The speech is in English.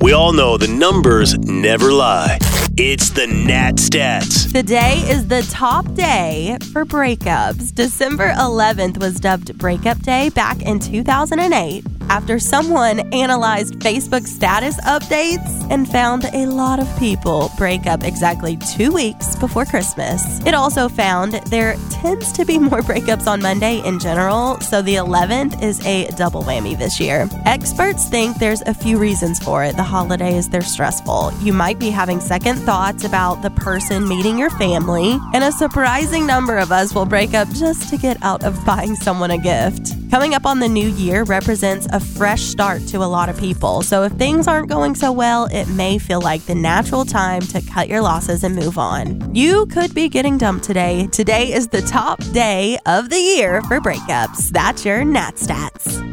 We all know the numbers never lie. It's the Nat Stats. Today is the top day for breakups. December 11th was dubbed Breakup Day back in 2008 after someone analyzed Facebook status updates and found a lot of people break up exactly 2 weeks before Christmas. It also found there tends to be more breakups on Monday in general, so the 11th is a double whammy this year. Experts think there's a few reasons for it. The holidays, they're stressful. You might be having second thoughts about the person meeting your family, and a surprising number of us will break up just to get out of buying someone a gift. Coming up on the new year represents a fresh start to a lot of people, so if things aren't going so well, it may feel like the natural time to cut your losses and move on. You could be getting dumped today. Today is the top day of the year for breakups. That's your Nat Stats.